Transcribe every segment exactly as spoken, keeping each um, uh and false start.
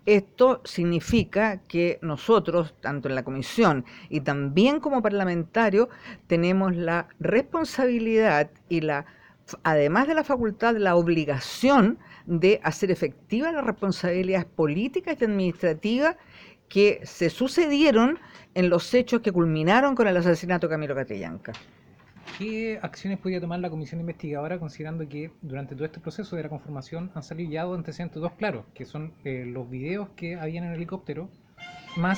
Esto significa que nosotros, tanto en la comisión y también como parlamentarios, tenemos la responsabilidad y la, además de la facultad, la obligación de hacer efectivas las responsabilidades políticas y administrativas que se sucedieron en los hechos que culminaron con el asesinato de Camilo Catrillanca. ¿Qué acciones podría tomar la comisión investigadora considerando que durante todo este proceso de la conformación han salido ya dos antecedentes, dos claros, que son eh, los videos que habían en el helicóptero, más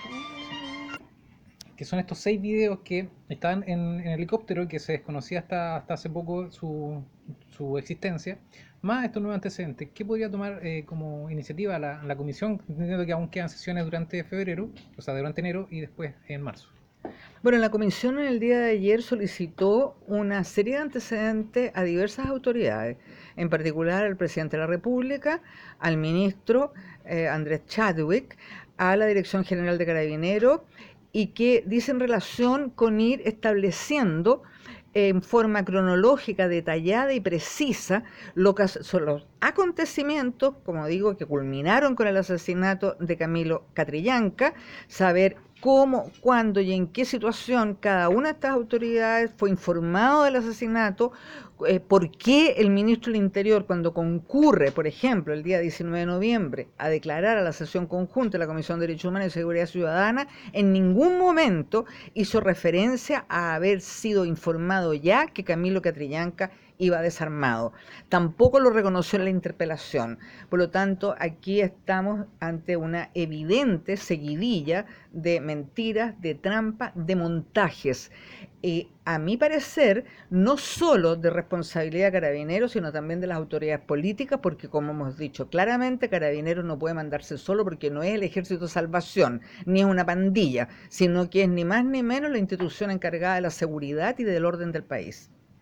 que son estos seis videos que estaban en, en el helicóptero, que se desconocía hasta, hasta hace poco su, su existencia, más estos nuevos antecedentes? ¿Qué podría tomar eh, como iniciativa la, la comisión, entendiendo que aún quedan sesiones durante febrero, o sea, durante enero y después en marzo? Bueno, la comisión en el día de ayer solicitó una serie de antecedentes a diversas autoridades, en particular al presidente de la República, al ministro eh, Andrés Chadwick, a la Dirección General de Carabineros, y que dicen relación con ir estableciendo en forma cronológica, detallada y precisa lo que son los acontecimientos, como digo, que culminaron con el asesinato de Camilo Catrillanca, saber cómo, cuándo y en qué situación cada una de estas autoridades fue informado del asesinato, eh, por qué el ministro del Interior, cuando concurre, por ejemplo, el día diecinueve de noviembre, a declarar a la sesión conjunta de la Comisión de Derechos Humanos y Seguridad Ciudadana, en ningún momento hizo referencia a haber sido informado ya que Camilo Catrillanca iba desarmado. Tampoco lo reconoció en la interpelación. Por lo tanto, aquí estamos ante una evidente seguidilla de mentiras, de trampas, de montajes. Eh, a mi parecer, no solo de responsabilidad de Carabineros, sino también de las autoridades políticas, porque como hemos dicho claramente, Carabineros no puede mandarse solo porque no es el Ejército de Salvación, ni es una pandilla, sino que es ni más ni menos la institución encargada de la seguridad y del orden del país.